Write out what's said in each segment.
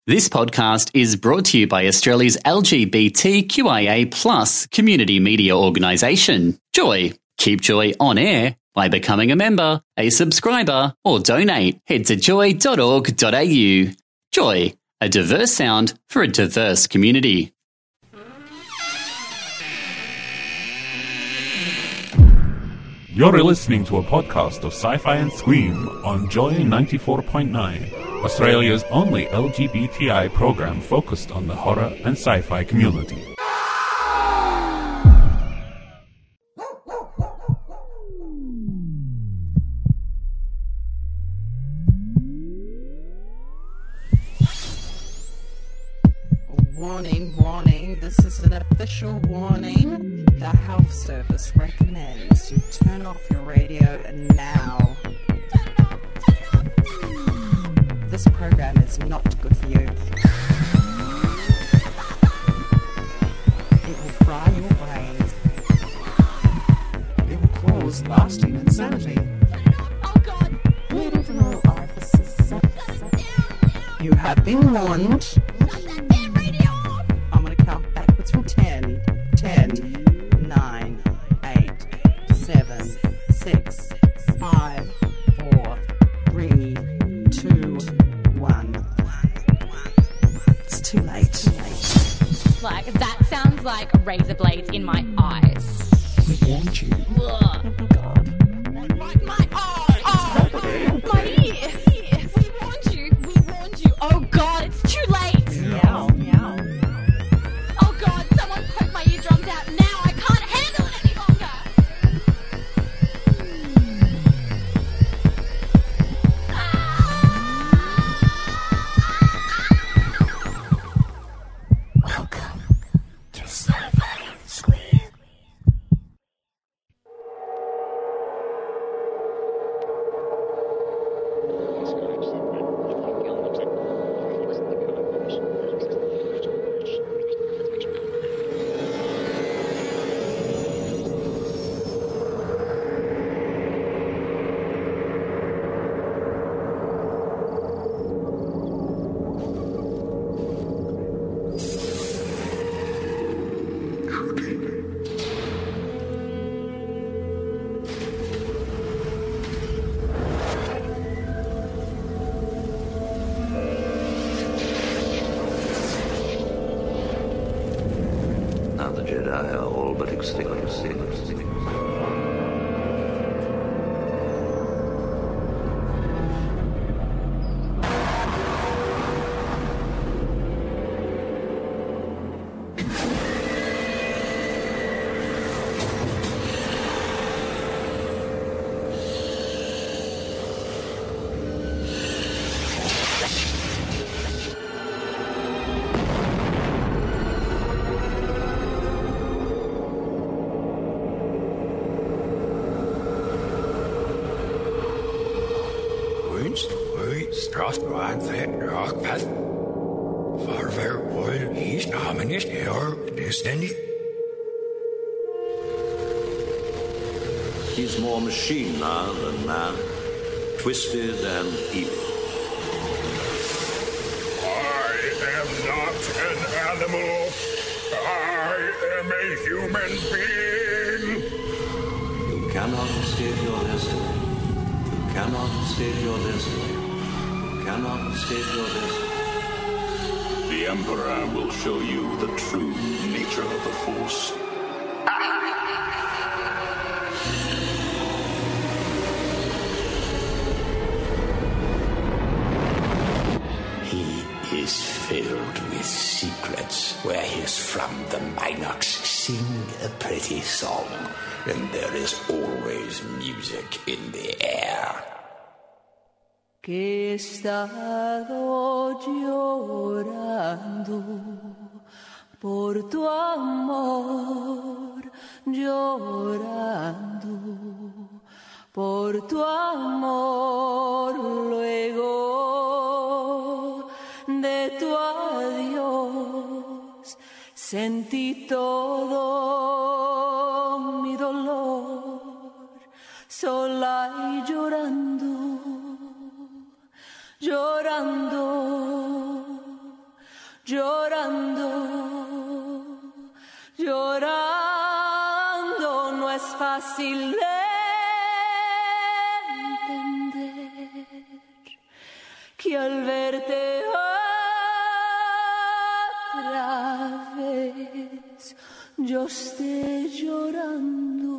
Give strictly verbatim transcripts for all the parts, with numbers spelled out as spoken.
This podcast is brought to you by Australia's L G B T Q I A plus community media organisation, Joy. Keep Joy on air by becoming a member, a subscriber, or donate. Head to joy dot org dot a u. Joy, a diverse sound for a diverse community. You're listening to a podcast of Sci-Fi and Scream on Joy ninety-four point nine, Australia's only L G B T I program focused on the horror and sci-fi community. Warning, warning, this is an official warning. The Health Service recommends you turn off your radio now. This program is not good for you. It will fry your brains. It will cause lasting insanity. Oh God! Internal orifices. You have been warned. I'm going to count backwards from ten. ten, nine, eight, seven, six, five, four, three, two, one. It's too late. Too late. Like, that sounds like razor blades in my eyes. We warned you. Ugh. Oh, God. Like my eyes! Oh, my ears! Yes. We warned you! We warned you! Oh God, it's too late! Meow, meow. Oh God, someone poke my eardrums out now! I can't handle it any longer! Welcome to Sci-Fi and Scream. Now the Jedi are all but extinct. Woens, ui, strafbart vet rockpad. Farvel, oil, his namen is your destiny. He's more machine now than man, twisted and evil. I am not an animal. I am a human being. You cannot escape your destiny. You cannot escape your destiny. You cannot escape your destiny. The Emperor will show you the true nature of the Force. He is filled with secrets. Where he's from, the Minox sing a pretty song, and there is always music in the air. Que he estado llorando por tu amor, llorando por tu amor, luego de tu adiós sentí todo mi dolor, sola y llorando, llorando. llorando, llorando. No es fácil de entender que al verte otra vez yo esté llorando.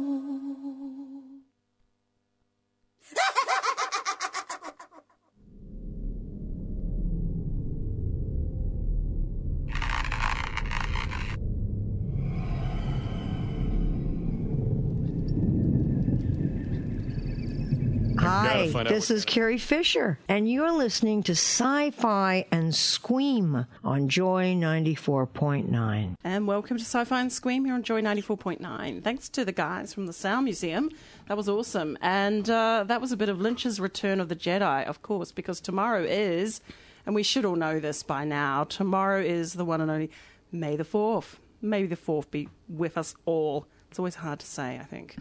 Hi, this is Carrie Fisher, and you're listening to Sci-Fi and Scream on Joy ninety-four point nine. And welcome to Sci-Fi and Scream here on Joy ninety-four point nine. Thanks to the guys from the Sound Museum. That was awesome. And uh, that was a bit of Lynch's Return of the Jedi, of course, because tomorrow is, and we should all know this by now, tomorrow is the one and only May the fourth. May the fourth be with us all. It's always hard to say, I think.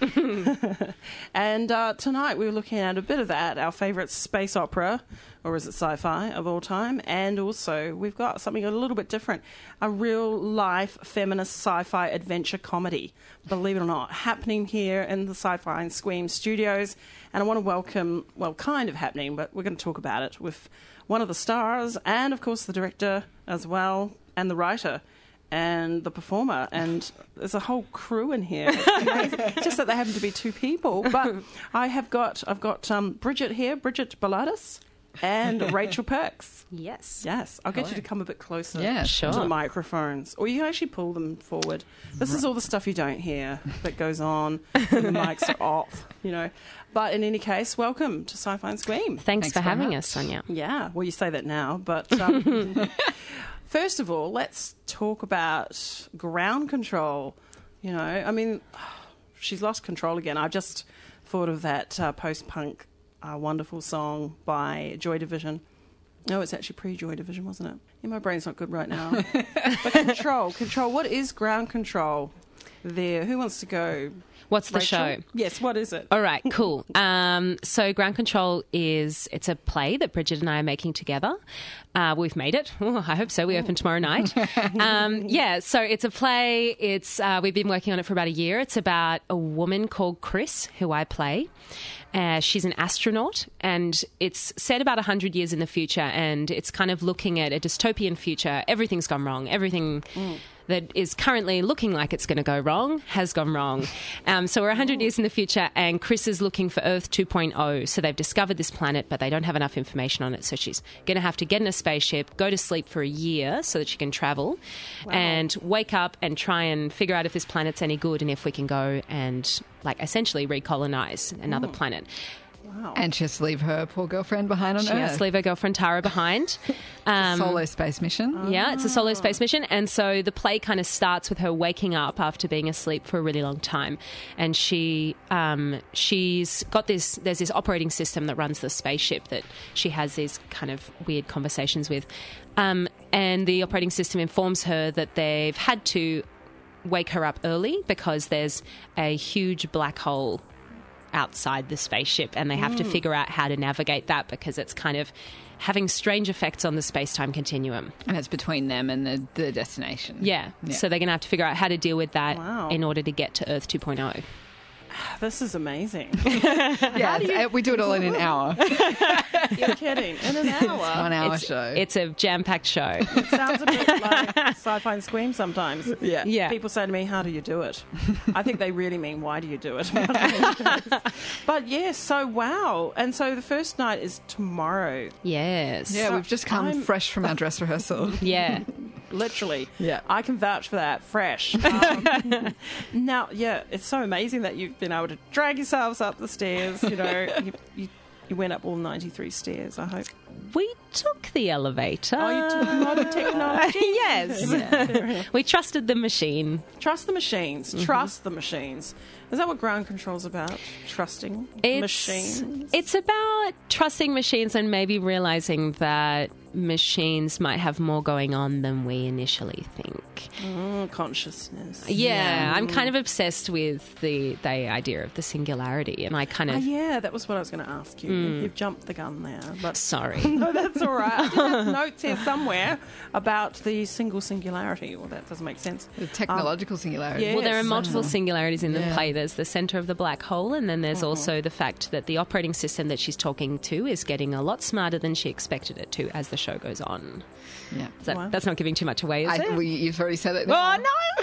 And uh, tonight we were looking at a bit of that, our favourite space opera, or is it sci-fi, of all time. And also we've got something a little bit different, a real-life feminist sci-fi adventure comedy, believe it or not, happening here in the Sci-Fi and Scream studios. And I want to welcome, well, kind of happening, but we're going to talk about it with one of the stars and, of course, the director as well, and the writer, and the performer, and there's a whole crew in here. It's just that they happen to be two people. But I have got, I've got um, Bridget here, Bridget Baladis, and Rachel Perks. Yes. Yes. I'll get Hello. you to come a bit closer Yeah, sure. to the microphones. Or you can actually pull them forward. This is all the stuff you don't hear that goes on when the mics are off, you know. But in any case, welcome to Sci-Fi and Scream. Thanks, Thanks for having much. us, Sonia. Yeah. Well, you say that now, but... Um, first of all, let's talk about ground control. You know, I mean, she's lost control again. I just thought of that uh, post-punk uh, wonderful song by Joy Division. No, it's actually pre-Joy Division, wasn't it? Yeah, my brain's not good right now. But control, control. What is ground control there? Who wants to go? What's the Rachel? show? Yes, what is it? All right, cool. Um, so Ground Control is, it's a play that Bridget and I are making together. Uh, we've made it. Ooh, I hope so. We open tomorrow night. Um, yeah, so it's a play. It's uh, we've been working on it for about a year. It's about a woman called Chris, who I play. Uh, she's an astronaut, and it's set about one hundred years in the future, and it's kind of looking at a dystopian future. Everything's gone wrong. Everything... Mm. that is currently looking like it's going to go wrong has gone wrong. Um, so we're one hundred years in the future, and Chris is looking for Earth two point oh. So they've discovered this planet, but they don't have enough information on it. So she's going to have to get in a spaceship, go to sleep for a year so that she can travel, wow. and wake up and try and figure out if this planet's any good and if we can go and, like, essentially recolonize another mm. planet. Wow. And she has to leave her poor girlfriend behind on she Earth. She has to leave her girlfriend Tara behind. Um, solo space mission. Oh. Yeah, it's a solo space mission. And so the play kind of starts with her waking up after being asleep for a really long time. And she, um, she's got this, there's this operating system that runs the spaceship that she has these kind of weird conversations with. Um, and the operating system informs her that they've had to wake her up early because there's a huge black hole outside the spaceship, and they have mm. to figure out how to navigate that because it's kind of having strange effects on the space-time continuum. And it's between them and the, the destination. Yeah. yeah. So they're going to have to figure out how to deal with that wow. in order to get to Earth two point oh. This is amazing. yeah, you... we do it all in an hour. You're kidding. In an hour? It's a one-hour it's, show. It's a jam-packed show. It sounds a bit like Sci-Fi and Scream sometimes. Yeah. yeah. People say to me, how do you do it? I think they really mean, why do you do it? But yes, so wow. And so the first night is tomorrow. Yes. Yeah, so we've just come I'm... fresh from our dress rehearsal. Yeah. Literally. Yeah. I can vouch for that. Fresh. Um, now, yeah, it's so amazing that you've been able to drag yourselves up the stairs. You know, you, you, you went up all ninety-three stairs, I hope. We took the elevator. Oh, you took modern technology? Yes. Yeah. We trusted the machine. Trust the machines. Mm-hmm. Trust the machines. Is that what ground control's about? Trusting it's, machines? It's about trusting machines and maybe realizing that machines might have more going on than we initially think. Mm, consciousness. Yeah, yeah, I'm kind of obsessed with the the idea of the singularity, and I kind of... Oh, yeah, that was what I was going to ask you. Mm. You've jumped the gun there. But Sorry. No, that's all right. I did have notes here somewhere about the single singularity. Well, that doesn't make sense. The technological um, singularity. Yes. Well, there are multiple singularities in the Yeah. play. There's the centre of the black hole, and then there's Mm-hmm. also the fact that the operating system that she's talking to is getting a lot smarter than she expected it to as the show goes on. Yeah. That, Wow. That's not giving too much away, is I, it? well, you've already said it. Oh,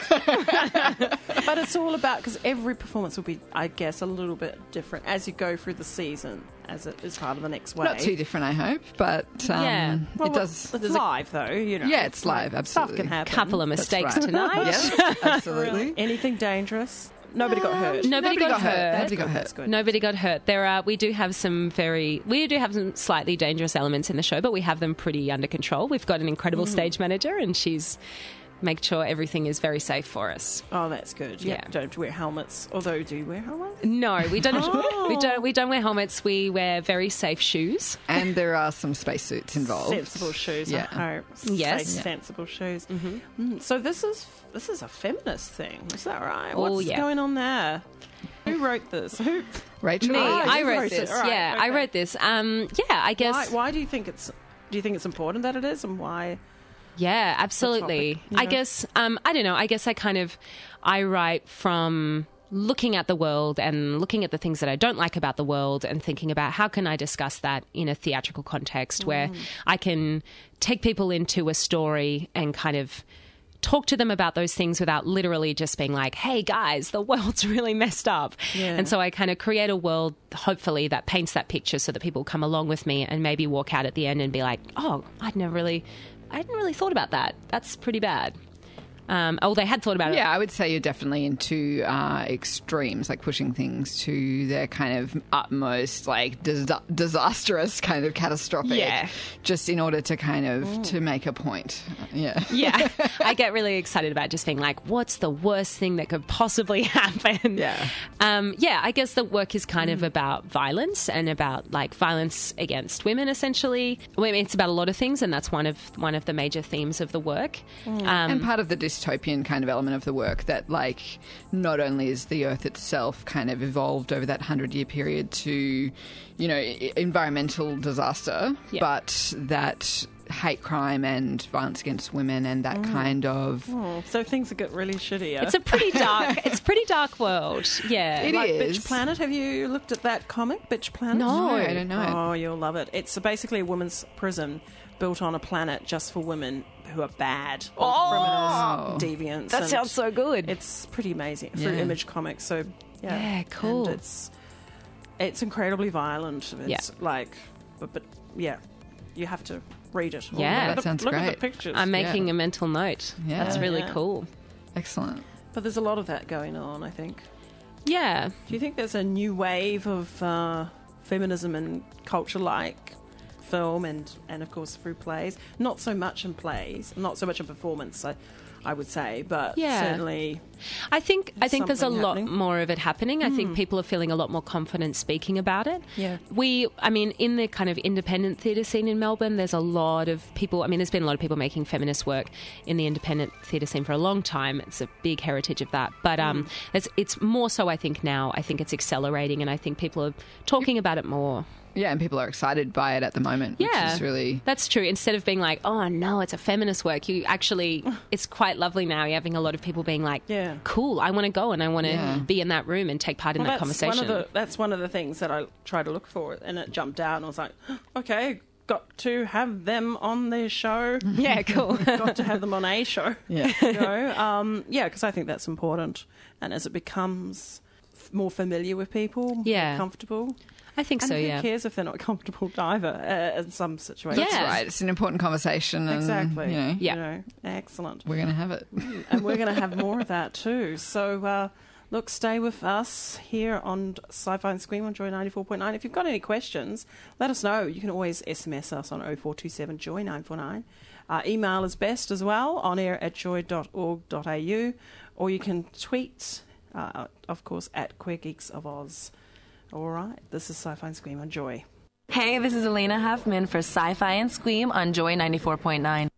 no! But it's all about, because every performance will be, I guess, a little bit different as you go through the season, as it is part of the next wave. Not too different, I hope, but um, Yeah. Well, it does. It's live, though, you know. Yeah, it's live, absolutely. Stuff can happen. Couple of That's mistakes right. tonight. Yes, absolutely. Anything dangerous? Nobody got hurt. Nobody, Nobody got, got hurt. hurt. Nobody got hurt. That's good. Nobody got hurt. There are. We do have some very. We do have some slightly dangerous elements in the show, but we have them pretty under control. We've got an incredible Mm. stage manager, and she's made sure everything is very safe for us. Oh, that's good. Yeah. Yeah. Don't wear helmets. Although, do you wear helmets? No, we don't. Oh. We don't. We don't wear helmets. We wear very safe shoes. And there are some spacesuits involved. Sensible shoes. Yeah. I hope. Yes. Say Yeah. sensible shoes. Mm-hmm. Mm, so this is this is a feminist thing. Is that right? Oh, What's yeah. going on there? Who wrote this? Who? Rachel? Me, Oh, I you wrote wrote it. this. All right, Yeah, I okay. wrote this. Um, yeah, I guess. Why, why do you think it's? Do you think it's important that it is, and why? Yeah, absolutely. topic, I yeah. guess, um, I don't know, I guess I kind of, I write from looking at the world and looking at the things that I don't like about the world and thinking about how can I discuss that in a theatrical context where I can take people into a story and kind of talk to them about those things without literally just being like, hey guys, the world's really messed up. Yeah. And so I kind of create a world, hopefully, that paints that picture so that people come along with me and maybe walk out at the end and be like, oh, I'd never really, I hadn't really thought about that. That's pretty bad. Um, oh, they had thought about it. Yeah, I would say you're definitely into uh, extremes, like pushing things to their kind of utmost, like dis- disastrous, kind of catastrophic. Yeah. Just in order to kind of to make a point. Yeah. Yeah. I get really excited about just being like, what's the worst thing that could possibly happen? Yeah. Um, yeah, I guess the work is kind of about violence and about like violence against women, essentially. I mean, it's about a lot of things, and that's one of one of the major themes of the work. Um, And part of the dystopian kind of element of the work that, like, not only is the Earth itself kind of evolved over that hundred-year period to, you know, I- environmental disaster, Yeah. but that hate crime and violence against women and that kind of... Oh, so things get really shitty. Yeah? it's a pretty dark, it's a pretty dark world. Yeah. It like is. Bitch Planet. Have you looked at that comic, Bitch Planet? No. I don't know. Oh, you'll love it. It's basically a women's prison built on a planet just for women who are bad, Oh. criminals, deviants. That and sounds so good. It's pretty amazing through Yeah. Image Comics. So yeah, Yeah, cool. And it's it's incredibly violent. It's Yeah. like, but, but yeah, you have to read it. Yeah. Look at That the- sounds look at great. the pictures. I'm making Yeah. a mental note. Yeah. That's really Yeah. cool. Excellent. but there's a lot of that going on, I think. Yeah. Do you think there's a new wave of uh, feminism and culture like film and, and, of course, through plays? Not so much in plays, not so much in performance, I, I would say, but Yeah. certainly... I think I think there's a something lot happening. more of it happening. I think people are feeling a lot more confident speaking about it. Yeah. We, I mean, in the kind of independent theatre scene in Melbourne, there's a lot of people. I mean, there's been a lot of people making feminist work in the independent theatre scene for a long time. It's a big heritage of that. But um, it's, it's more so, I think, now. I think it's accelerating, and I think people are talking about it more. Yeah, and people are excited by it at the moment, Yeah, which is really... that's true. Instead of being like, oh no, it's a feminist work, you actually, it's quite lovely now. You're having a lot of people being like, Yeah. cool, I want to go and I want to Yeah. be in that room and take part in Well, that that's conversation. One of the, that's one of the things that I try to look for, and it jumped out, and I was like, okay, got to have them on their show. Yeah, cool. Got to have them on a show. Yeah. You know? um, yeah, because I think that's important. And as it becomes f- more familiar with people, Yeah. more comfortable. I think And so, who yeah. cares if they're not comfortable either uh, in some situations? Yeah. That's right. It's an important conversation. And, Exactly. You know, Yeah. You know, excellent. we're going to have it. And we're going to have more of that too. So, uh, look, stay with us here on Sci-Fi and Scream on Joy ninety-four point nine. If you've got any questions, let us know. You can always S M S us on oh four two seven joy nine four nine. Uh, email is best as well, on air at joy dot org dot a u, or you can tweet, uh, of course, at Queer Geeks of Oz. All right, this is Sci-Fi and Scream on Joy. Hey, this is Elena Huffman for Sci-Fi and Squeam on Joy ninety-four point nine.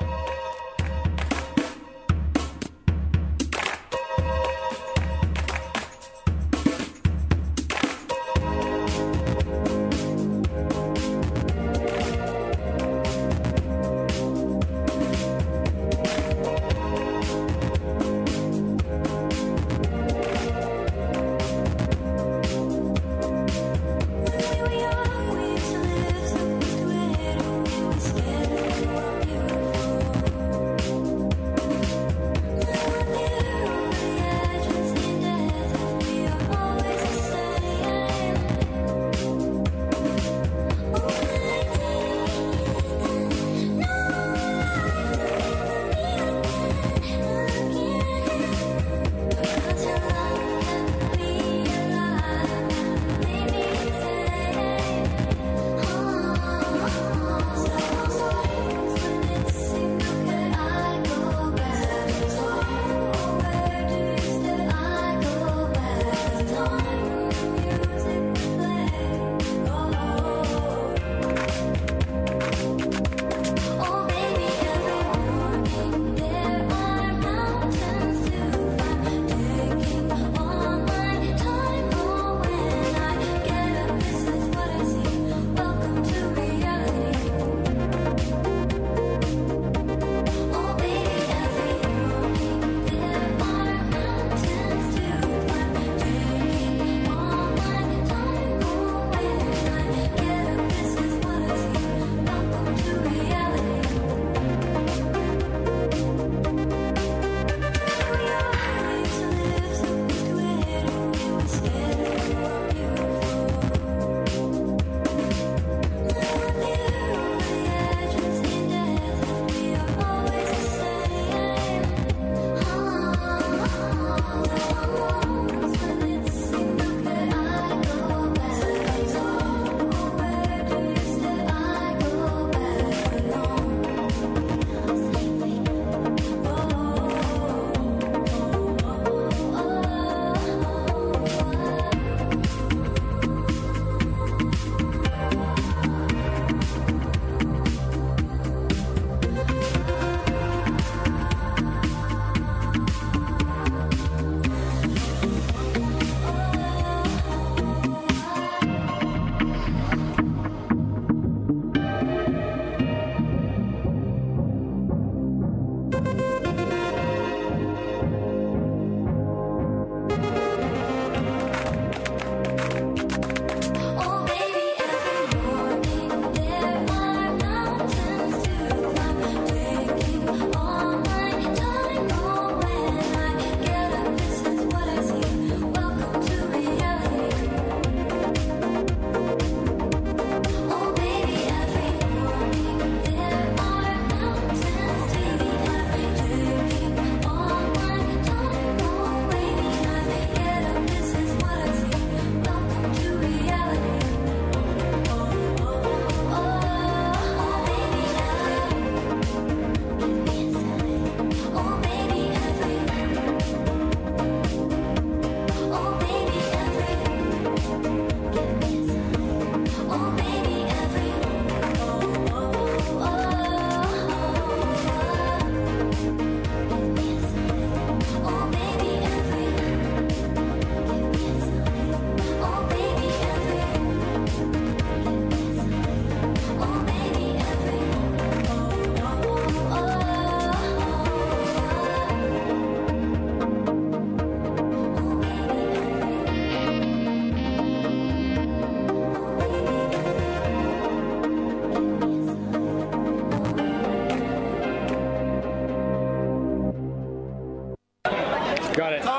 Got it.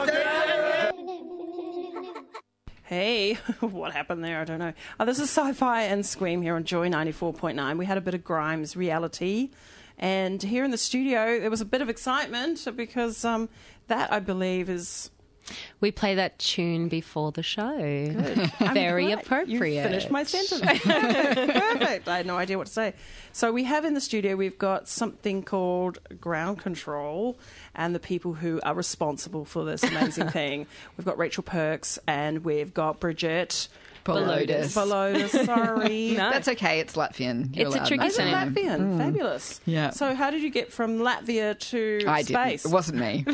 Hey, what happened there? I don't know. Oh, this is Sci-Fi and Squeam here on Joy ninety-four point nine. We had a bit of Grimes reality. And here in the studio, there was a bit of excitement because um, that, I believe, is... We play that tune before the show. Good. Very glad appropriate. You finished my sentence. Perfect. I had no idea what to say. So we have in the studio, we've got something called Ground Control and the people who are responsible for this amazing thing. We've got Rachel Perks and we've got Bridget Balodus. Balodus, sorry. No. That's okay. It's Latvian. You're It's a allowed. tricky Is it surname. Latvian? Mm. Fabulous. Yeah. So how did you get from Latvia to I space? didn't. It wasn't me.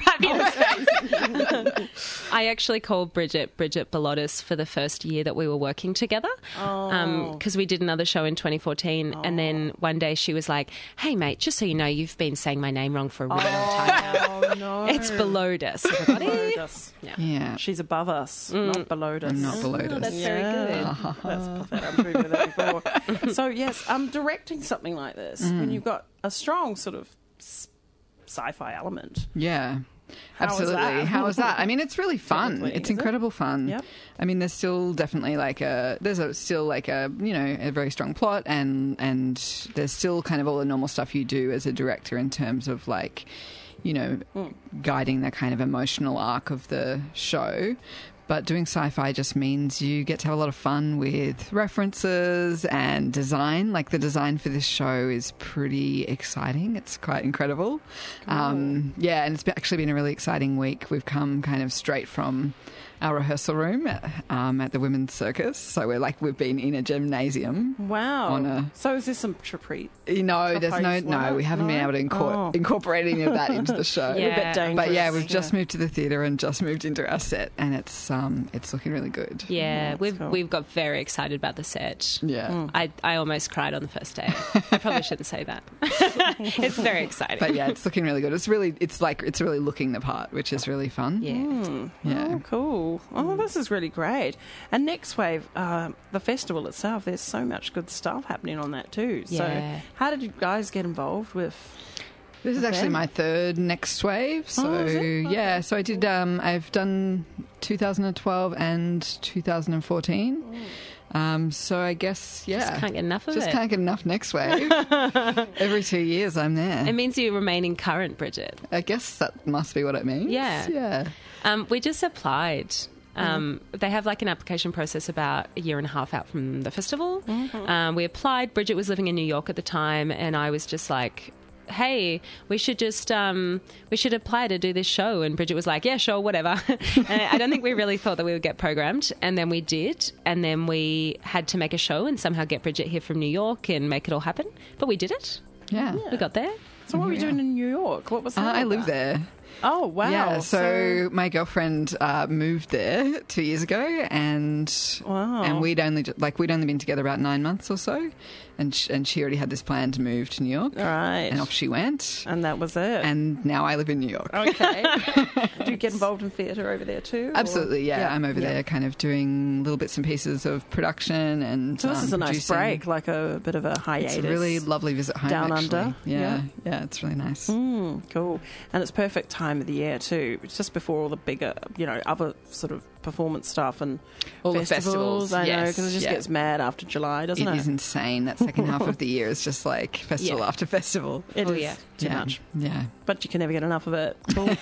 I actually called Bridget Bridget Balodus for the first year that we were working together, because Oh. we did another show in twenty fourteen, and then one day she was like, "Hey mate, just so you know, you've been saying my name wrong for a really long time now. Oh, no. It's Balodus, everybody." Balodus. Yeah. Yeah. She's above us, Mm. not below us. I'm not below us. that's Yeah. very good. That's pathetic. I'm sure you've heard that before. So, yes, I'm directing something like this Mm. when you've got a strong sort of s- sci-fi element. Yeah. How is Absolutely. that? How is that? I mean, it's really fun. Technically, It's is it? incredible fun. Yep. I mean, there's still definitely like a there's a still like a you know a very strong plot, and and there's still kind of all the normal stuff you do as a director in terms of like you know Mm. guiding the kind of emotional arc of the show. But doing sci-fi just means you get to have a lot of fun with references and design. Like the design for this show is pretty exciting. It's quite incredible. Um, yeah, and it's been- actually been a really exciting week. We've come kind of straight from our rehearsal room at, um, at the Women's Circus. So we're like, we've been in a gymnasium. Wow. On a- So is this some treat? No, there's no, Trapeze no, work? we haven't been No? able to incor- Oh. incorporate any of that into the show. Yeah. A bit dangerous. But yeah, we've just Yeah. moved to the theatre and just moved into our set, and it's um, it's looking really good. Yeah, that's we've cool. we've got very excited about the set. Yeah. I, I almost cried on the first day. I probably shouldn't say that. It's very exciting. But yeah, it's looking really good. It's really, it's like, it's really looking the part, which is really fun. Yeah. Yeah. Oh, cool. Oh, this is really great. And Next Wave, uh, the festival itself, there's so much good stuff happening on that too. So Yeah. how did you guys get involved with... This is with actually them? my third Next Wave. So Oh, is it? yeah, so I did. Um, I've done two thousand twelve and two thousand fourteen. Um, so I guess yeah, Just can't get enough of Just it. can't get enough Next Wave. Every two years, I'm there. It means you remaining current, Bridget. I guess that must be what it means. Yeah. Yeah. Um, we just applied. Um, They have like an application process about a year and a half out from the festival. Um, we applied. Bridget was living in New York at the time, and I was just like, hey, we should just um, we should apply to do this show. And Bridget was like, yeah, sure, whatever. And I don't think we really thought that we would get programmed, and then we did, and then we had to make a show and somehow get Bridget here from New York and make it all happen. But we did it. Yeah. We got there. So what were you doing in New York? What was that Uh, I all live about? there. Oh, wow. Yeah, so, my girlfriend uh, moved there two years ago, and Wow. and we'd only ju- like we'd only been together about nine months or so, and sh- and she already had this plan to move to New York, All right. and off she went, And that was it. and now I live in New York. Okay. Do you get involved in theatre over there too? or- Absolutely, yeah. I'm over yeah. there, kind of doing little bits and pieces of production, and So this um, is a nice producing. break, like a bit of a hiatus. It's a really lovely visit home. Down actually. under, yeah, yeah. yeah, it's really nice. Mm, cool. And it's perfect time of the year too. It's just before all the bigger, you know, other sort of performance stuff and All the festivals. festivals, I know, yes, because it just yeah. gets mad after July, doesn't it? It is insane. That second half of the year is just like festival Yeah. after festival. It Oh, is yeah. too yeah. much. Yeah. But you can never get enough of it. Cool.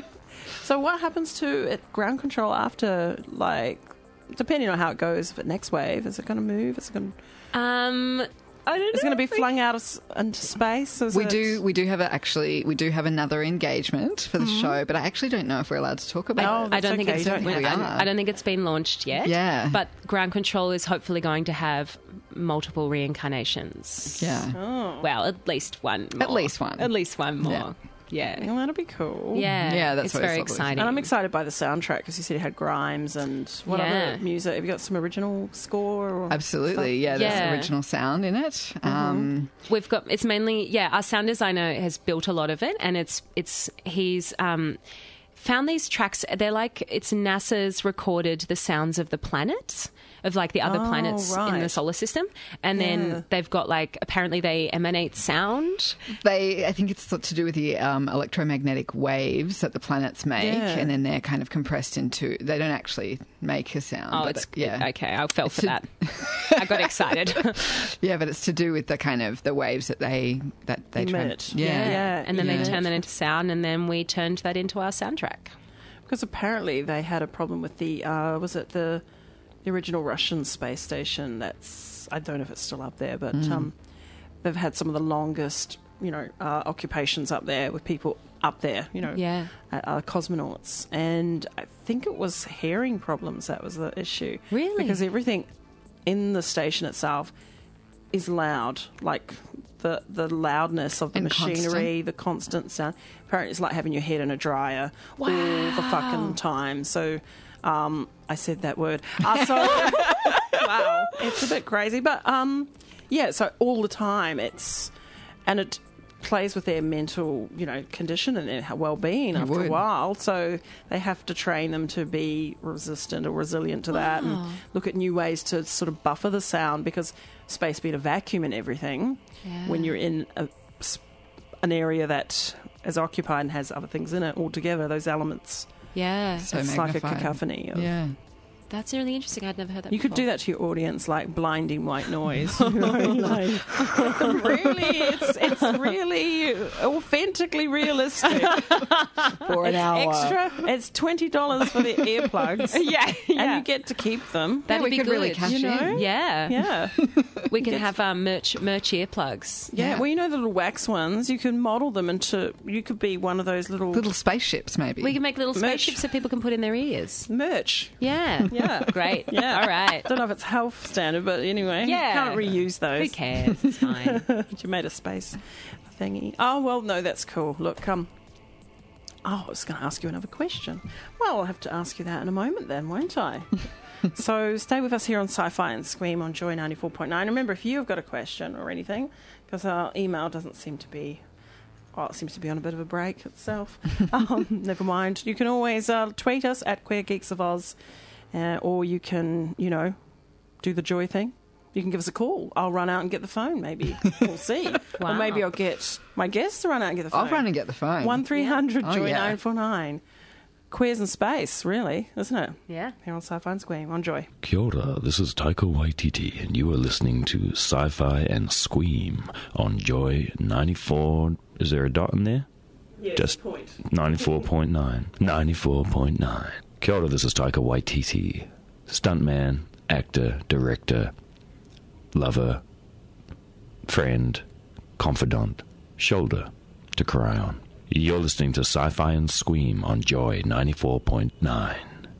So what happens to it, ground control after, like, depending on how it goes for Next Wave? Is it going to move? Is it going? Um, I don't know. It's going to be if we- flung out of, s- into space. Is We it- do. We do have a, actually. We do have another engagement for the show, but I actually don't know if we're allowed to talk about Oh, it. I don't That's think okay, it's. you don't have I, to. I don't think it's been launched yet. Yeah. But ground control is hopefully going to have multiple reincarnations. Yeah. Oh. Well, at least one. More. At least one. At least one more. Yeah. Yeah. Well, that'll be cool. Yeah. Yeah, that's it's what it's very lovely. exciting. And I'm excited by the soundtrack because you said you had Grimes and what Yeah. other music? Have you got some original score? Or Absolutely. Yeah. There's Yeah. original sound in it. Um, We've got it's mainly yeah. Our sound designer has built a lot of it, and it's it's he's um, found these tracks. They're like it's NASA's recorded the sounds of the planets. Of like the other Oh, planets in the right. solar system, and Yeah. then they've got like apparently they emanate sound. They, I think it's to do with the um, electromagnetic waves that the planets make, Yeah. and then they're kind of compressed into. They don't actually make a sound. Oh, but it's yeah, okay. I fell for to- that. I got excited. yeah, but it's to do with the kind of the waves that they that they try- Emit. Yeah, Yeah. And then Yeah. they turned that into sound, and then we turned that into our soundtrack. Because apparently they had a problem with the, uh, was it the, the original Russian space station that's, I don't know if it's still up there, but Mm. um, they've had some of the longest, you know, uh, occupations up there with people up there, you know, Yeah. uh, uh, cosmonauts. And I think it was hearing problems that was the issue. Really? Because everything in the station itself is loud, like the the loudness of the And machinery, the constant sound. Apparently, it's like having your head in a dryer all the fucking time. So, um, I said that word. Uh, so, wow, it's a bit crazy, but um, yeah. So all the time, it's and it plays with their mental, you know, condition and their well-being It after would. a while. So they have to train them to be resistant or resilient to that, and Wow. look at new ways to sort of buffer the sound, because space being a vacuum and everything, Yeah. when you're in a, an area that is occupied and has other things in it altogether, those elements, Yeah. So it's like a magnified. cacophony. Of, Yeah. That's really interesting. I'd never heard that You could before. do that to your audience, like blinding white noise. You know, like, really, it's it's really authentically realistic. For an it's hour. extra. It's twenty dollars for the earplugs. Yeah, and yeah. you get to keep them. That'd we be could good. really cash you know? in. Yeah. Yeah, We can have um, merch merch earplugs. yeah. Yeah. Well, you know the little wax ones. You can model them into. You could be one of those little Little spaceships, maybe. We can make little Merch. spaceships that people can put in their ears. merch. Yeah. Yeah. Great. Yeah. All right. Don't know if it's health standard, but anyway, Yeah. you can't reuse those. Who cares? It's fine. You made a space thingy. Oh, well, no, that's cool. Look, um, oh, I was going to ask you another question. Well, I'll have to ask you that in a moment then, won't I? So stay with us here on Sci-Fi and Scream on Joy ninety-four point nine. Remember, if you've got a question or anything, because our email doesn't seem to be, well, it seems to be on a bit of a break itself. um, never mind. You can always uh, tweet us at Queer Geeks of Oz, uh, or you can, you know, do the Joy thing. You can give us a call. I'll run out and get the phone, maybe. We'll see. Wow. Or maybe I'll get my guests to run out and get the phone. I'll run and get the phone. one three hundred Yeah. Oh, Joy yeah. nine four nine. Queers in space, really, isn't it? Yeah. Here on Sci-Fi and Scream on Joy. Kia ora, this is Taika Waititi, and you are listening to Sci-Fi and Scream on Joy ninety-four. Is there a dot in there? Yeah, Just point. ninety-four point nine. ninety-four point nine. Kia ora, this is Taika Waititi, stuntman, actor, director, lover, friend, confidant, shoulder to cry on. You're listening to Sci-Fi and Scream on Joy ninety-four point nine.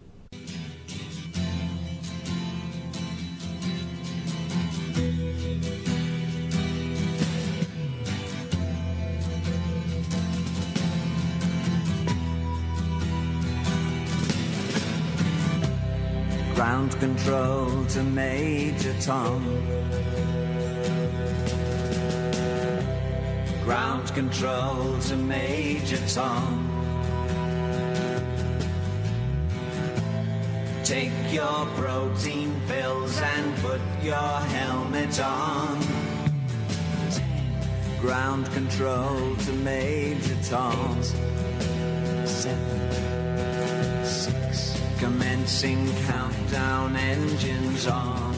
Ground control to Major Tom. Ground control to Major Tom. Take your protein pills and put your helmet on. Ground control to Major Tom. Seven, six. Commencing countdown, engines on.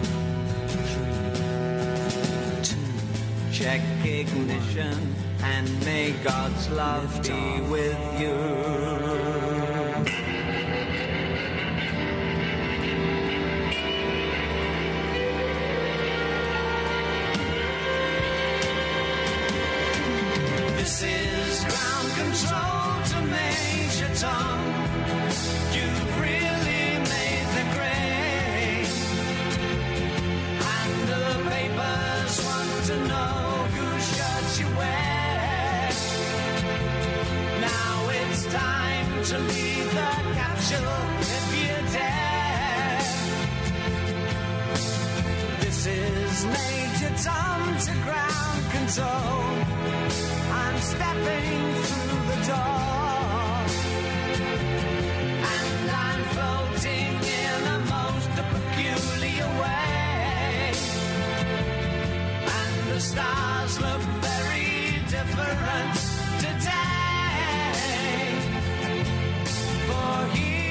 Three, two. Check ignition and may God's love be with you. This is ground control to Major Tom. You've really made the grade. And the papers want to know whose shirt you wear. Now it's time to leave the capsule if you dare. This is Major Tom to ground control. I'm stepping through the door, and I'm floating in a most peculiar way, and the stars look very different today, for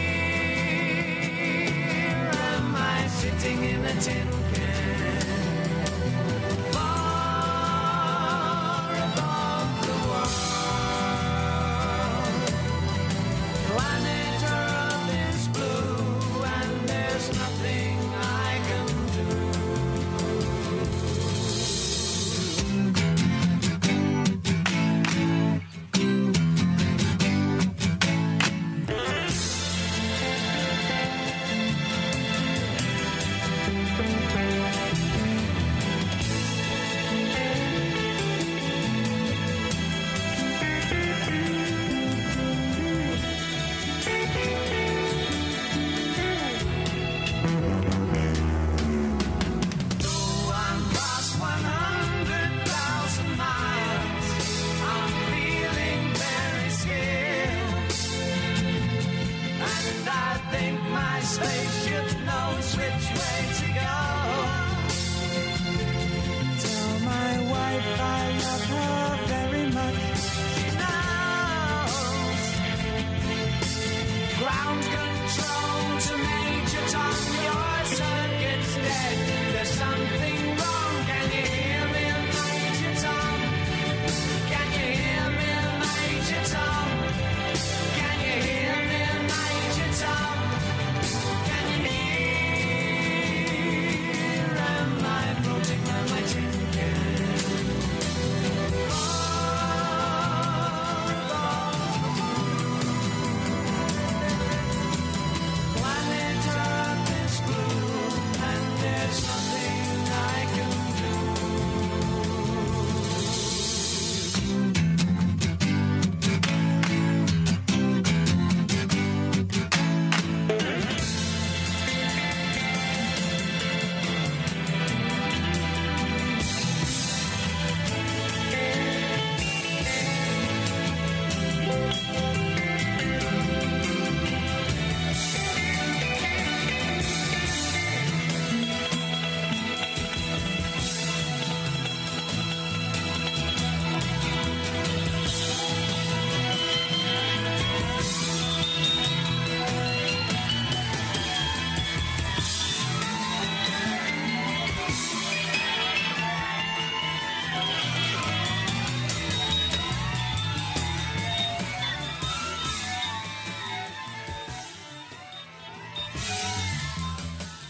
here am I sitting in a tin can. Far above the world.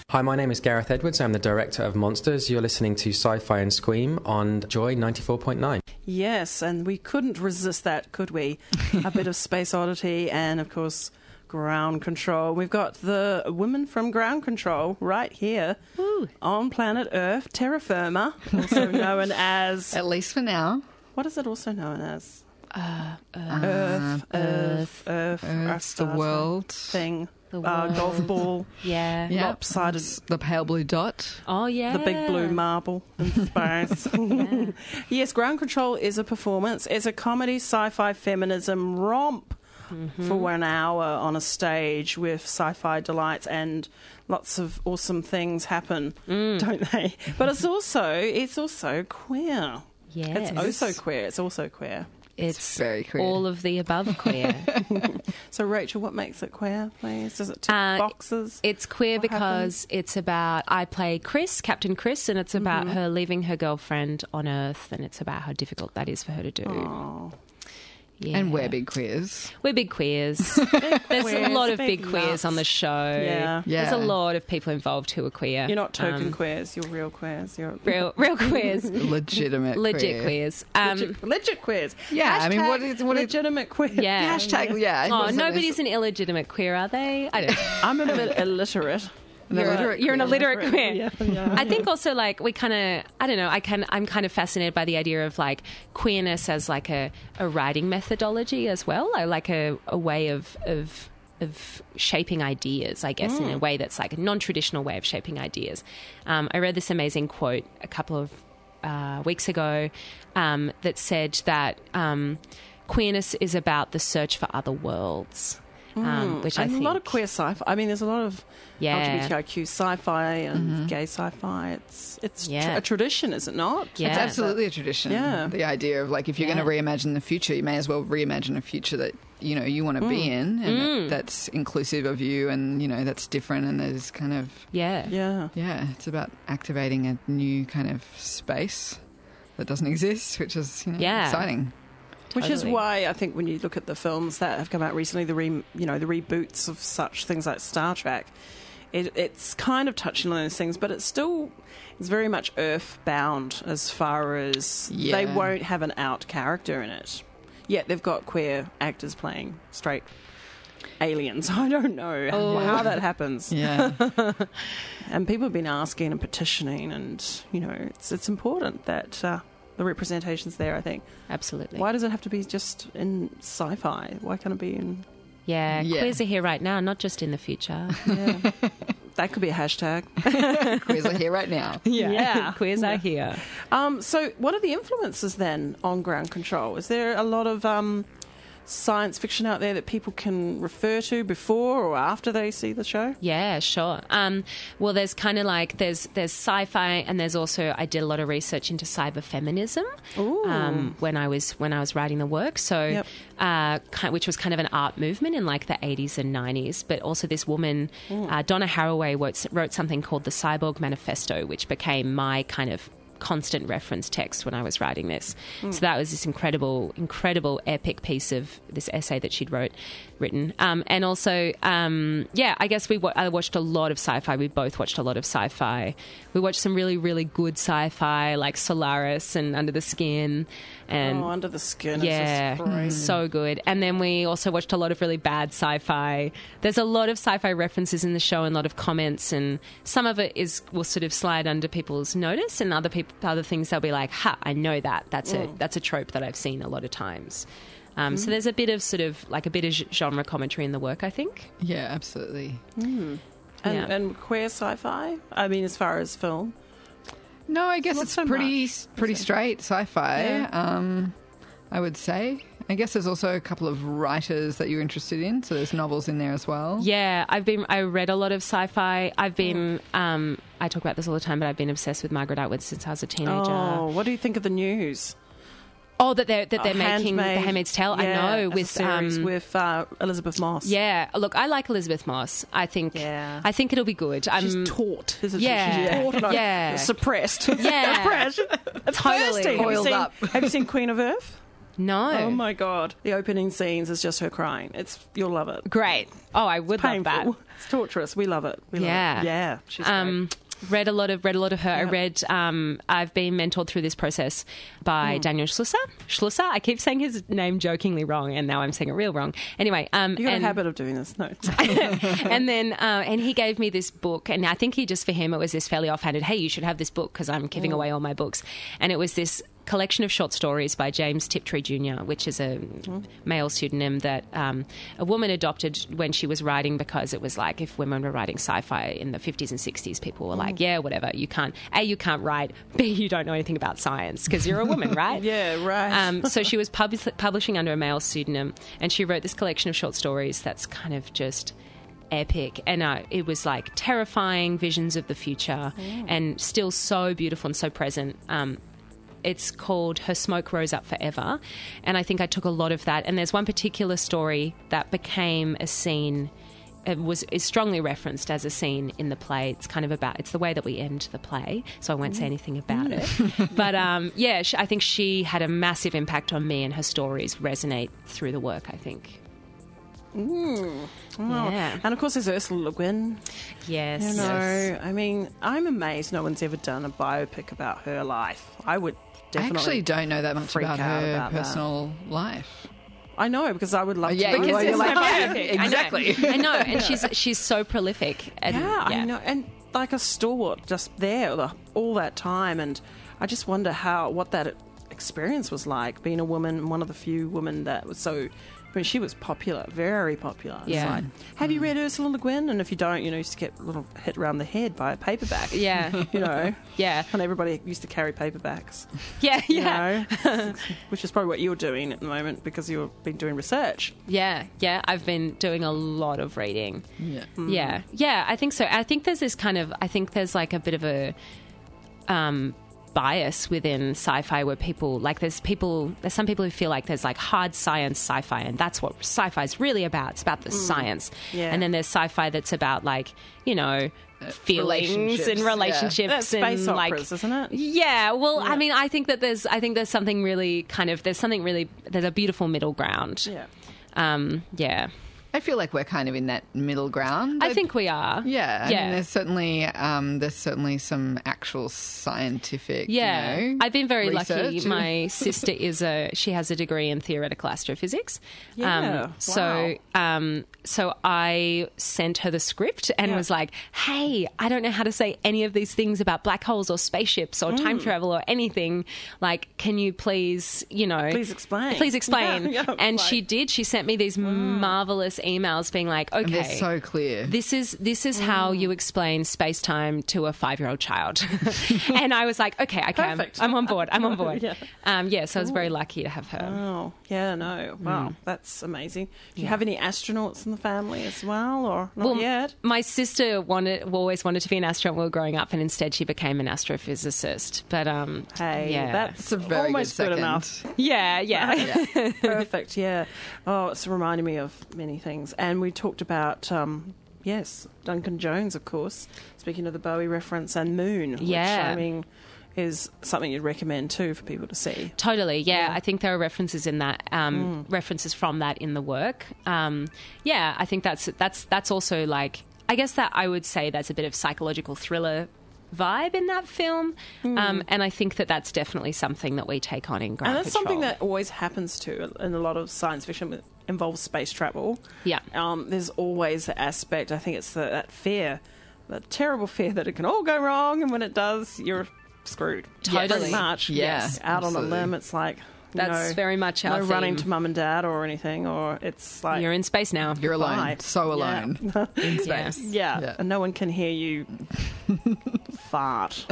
Hi, my name is Gareth Edwards. I'm the director of Monsters. You're listening to Sci-Fi and Scream on Joy ninety-four point nine. Yes, and we couldn't resist that, could we? A bit of Space Oddity and, of course, Ground Control. We've got the women from Ground Control right here Ooh. on planet Earth, terra firma, also known as... At least for now. What is it also known as? Uh, uh, Earth, uh, Earth, Earth, Earth, the world thing. The uh, world. golf ball. Yeah. Yep. Lopsided. The pale blue dot. Oh, yeah. The big blue marble in space. yeah. Yes, Ground Control is a performance. It's a comedy, sci-fi, feminism romp mm-hmm. for one hour on a stage with sci-fi delights, and lots of awesome things happen, mm. don't they? But it's also it's also queer. Yes. It's also queer. It's also queer. It's, it's very queer. All of the above queer. So, Rachel, what makes it queer, please? Does it tick uh, boxes? It's queer what because happens? it's about... I play Chris, Captain Chris, and it's about mm-hmm. her leaving her girlfriend on Earth, and it's about how difficult that is for her to do. Oh. Yeah. And we're big queers. We're big queers. big There's queers, a lot of big big queers nuts. on the show. Yeah. yeah. There's a lot of people involved who are queer. You're not token um, queers, you're real queers. You're real real queers. Legitimate Legit queer. queers. Um, legit, legit queers. Yeah, Hashtag I mean, what is... What legitimate queer. Yeah. Hashtag, yeah. Oh, nobody's an illegitimate queer, are they? I don't I'm a bit illiterate. You're, illiterate a, you're an illiterate queer. Yeah, yeah. I think also like we kind of I don't know I can I'm kind of fascinated by the idea of like queerness as like a, a writing methodology as well, or like a, a way of of of shaping ideas, I guess, mm. in a way that's like a non-traditional way of shaping ideas. Um, I read this amazing quote a couple of uh, weeks ago um, that said that um, queerness is about the search for other worlds. Um, which I and think a lot of queer sci-fi. I mean, there's a lot of yeah. L G B T I Q sci-fi and mm-hmm. gay sci-fi. It's it's yeah. tr- a tradition, is it not? Yeah. It's absolutely a tradition. Yeah. The idea of like if you're Yeah. going to reimagine the future, you may as well reimagine a future that you know you want to Mm. be in, and Mm. that, that's inclusive of you, and you know that's different, and there's kind of yeah Yeah. yeah. It's about activating a new kind of space that doesn't exist, which is you know, Yeah. exciting. Which is Totally. why I think when you look at the films that have come out recently, the re, you know the reboots of such things like Star Trek, it, it's kind of touching on those things, but it's still it's very much earthbound as far as Yeah. they won't have an out character in it. Yet they've got queer actors playing straight aliens. I don't know Oh. how that happens. Yeah. And people have been asking and petitioning, and you know it's it's important that. Uh, The representation's there, I think. absolutely. Why does it have to be just in sci-fi? Why can't it be in... Yeah, Yeah. queers are here right now, not just in the future. Yeah. That could be a hashtag. Queers are here right now. Yeah, queers are here. Um, so what are the influences then on Ground Control? Is there a lot of um, science fiction out there that people can refer to before or after they see the show? Yeah, sure. Um, well, there's kind of like there's there's sci-fi, and there's also I did a lot of research into cyberfeminism um, when I was when I was writing the work. So, Yep. uh, ki- which was kind of an art movement in like the eighties and nineties. But also this woman, uh, Donna Haraway, wrote, wrote something called the Cyborg Manifesto, which became my kind of constant reference text when I was writing this. Mm. So that was this incredible, incredible epic piece of this essay that she'd wrote, written. Um, and also, um, yeah, I guess we wa- I watched a lot of sci-fi. We both watched a lot of sci-fi. We watched some really, really good sci-fi like Solaris and Under the Skin. And oh, Under the Skin yeah, is just great. so good. And then we also watched a lot of really bad sci-fi. There's a lot of sci-fi references in the show and a lot of comments, and some of it is will sort of slide under people's notice, and other people, other things they'll be like, "Ha, I know that. That's Mm. a that's a trope that I've seen a lot of times." Um, mm. So there's a bit of sort of like a bit of genre commentary in the work, I think. Yeah, absolutely. Mm. And, Yeah. and queer sci-fi? I mean, as far as film? No, I guess Not it's so pretty much, pretty straight sci-fi. Yeah. Um, I would say. I guess there's also a couple of writers that you're interested in, so there's novels in there as well. Yeah, I've been. I read a lot of sci-fi. I've been. Um, I talk about this all the time, but I've been obsessed with Margaret Atwood since I was a teenager. Oh, what do you think of the news? Oh, that they're that they're Oh, making Handmaid. The Handmaid's Tale. Yeah, I know as a with series um, with uh, Elizabeth Moss. Yeah, look, I like Elizabeth Moss. I think. Yeah. I think it'll be good. She's I'm taught, isn't yeah, she? She's taught, no, yeah, suppressed. Yeah. suppressed. It's Totally. thirsty. Have you Oiled seen- up. Have you seen Queen of Earth? No. Oh my God. The opening scenes is just her crying. It's You'll love it. Great. Oh, I would love that. It's torturous. We love it. We yeah. love it. Yeah. She's um, great. Read a lot of read a lot of her. Yep. I read. Um, I've been mentored through this process by Mm. Daniel Schlusser. Schlusser. I keep saying his name jokingly wrong, and now I'm saying it real wrong. Anyway, um, You got and, a habit of doing this. No. and then uh, and he gave me this book, and I think he just for him it was this fairly offhanded. Hey, you should have this book because I'm giving Mm. away all my books, and it was this collection of short stories by James Tiptree Junior, which is a male pseudonym that um, a woman adopted when she was writing because it was like if women were writing sci-fi in the fifties and sixties, people were like, yeah, whatever, you can't, A, you can't write, B, you don't know anything about science because you're a woman, right? Yeah, right. Um, so she was pub- publishing under a male pseudonym, and she wrote this collection of short stories that's kind of just epic, and uh, it was like terrifying visions of the future Mm. and still so beautiful and so present. Um, It's called Her Smoke Rose Up Forever. And I think I took a lot of that. And there's one particular story that became a scene, it was is strongly referenced as a scene in the play. It's kind of about, it's the way that we end the play, so I won't say anything about it. But um, yeah, she, I think she had a massive impact on me, and her stories resonate through the work, I think. Mm. Oh. Yeah. And of course there's Ursula Le Guin. Yes. You know, Yes. I mean, I'm amazed no one's ever done a biopic about her life. I would definitely I actually don't know that much freak about out her about that. personal life. I know, because I would love Oh, to yeah, be because where it's you're like, so yeah, biopic. Exactly. I know, I know. And she's she's so prolific. And, yeah, I know, and like a stalwart just there the, all that time, and I just wonder how what that experience was like being a woman, one of the few women that was so. I mean, she was popular, very popular. It's Yeah. like, have you read Ursula Le Guin? And if you don't, you know, you used to get a little hit around the head by a paperback. Yeah. You know? Yeah. And everybody used to carry paperbacks. Yeah, You yeah. know? Which is probably what you're doing at the moment because you've been doing research. Yeah, yeah. I've been doing a lot of reading. Yeah. Yeah, yeah, I think so. I think there's this kind of, I think there's like a bit of a um, bias within sci-fi where people, like there's people, there's some people who feel like there's like hard science sci-fi, and that's what sci-fi is really about. It's about the Mm. science. Yeah. And then there's sci-fi that's about like, you know, feelings relationships, and yeah. relationships That's and space like operas, isn't it? yeah, well, Yeah. I mean, I think that there's, I think there's something really kind of, there's something really, there's a beautiful middle ground. Yeah. Um, yeah. I feel like we're kind of in that middle ground. I think we are. Yeah, I Yeah. mean, there's certainly um, there's certainly some actual scientific. Yeah, you know, I've been very lucky. research. My sister is a she has a degree in theoretical astrophysics. Yeah, Um, so um, so I sent her the script and Yeah. was like, "Hey, I don't know how to say any of these things about black holes or spaceships or time Mm. travel or anything. Like, can you please, you know, Please explain. Please explain." Yeah, yeah, and like- she did. She sent me these marvelous emails, being like, "Okay, And they're so clear. this is this is how you explain space time to a five year old child." And I was like, okay, okay, I'm, Perfect. I'm on board. I'm on board. Yeah. Um, yeah, so I was very lucky to have her. Oh, yeah, no. Wow, that's amazing. Do you have any astronauts in the family as well, or not Well, yet? my sister wanted always wanted to be an astronaut when we were growing up, and instead she became an astrophysicist. But um, Hey, yeah, that's a very almost good good, second. enough. yeah, yeah. Perfect, yeah. Oh, it's reminding me of many things. And we talked about, um, yes, Duncan Jones, of course, speaking of the Bowie reference, and Moon, which, Yeah. I mean, is something you'd recommend, too, for people to see. Totally, yeah. I think there are references in that, um, references from that in the work. Um, yeah, I think that's that's that's also like, I guess that I would say that's a bit of psychological thriller vibe in that film, um, and I think that that's definitely something that we take on in Ground And that's Control. something that always happens, too, in a lot of science fiction that involves space travel. Yeah. Um, there's always the aspect, I think it's the, that fear, the terrible fear that it can all go wrong, and when it does, you're screwed. Totally. Pretty much. Yeah, Yes. Out on absolutely. a limb, it's like... you That's know, very much our no running theme. to mum and dad or anything, or it's like... You're in space now. You're alone, Bye. so alone Yeah. in Yeah. space. Yeah. Yeah. And no one can hear you fart.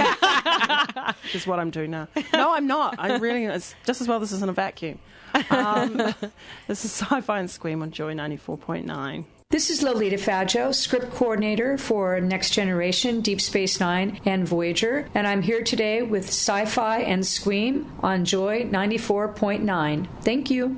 Which is what I'm doing now. No, I'm not. I really... It's just as well this isn't a vacuum. Um, this is Sci-Fi and Scream on Joy ninety-four point nine. This is Lolita Faggio, script coordinator for Next Generation, Deep Space Nine, and Voyager, and I'm here today with Sci-Fi and Scream on Joy ninety-four point nine. Thank you.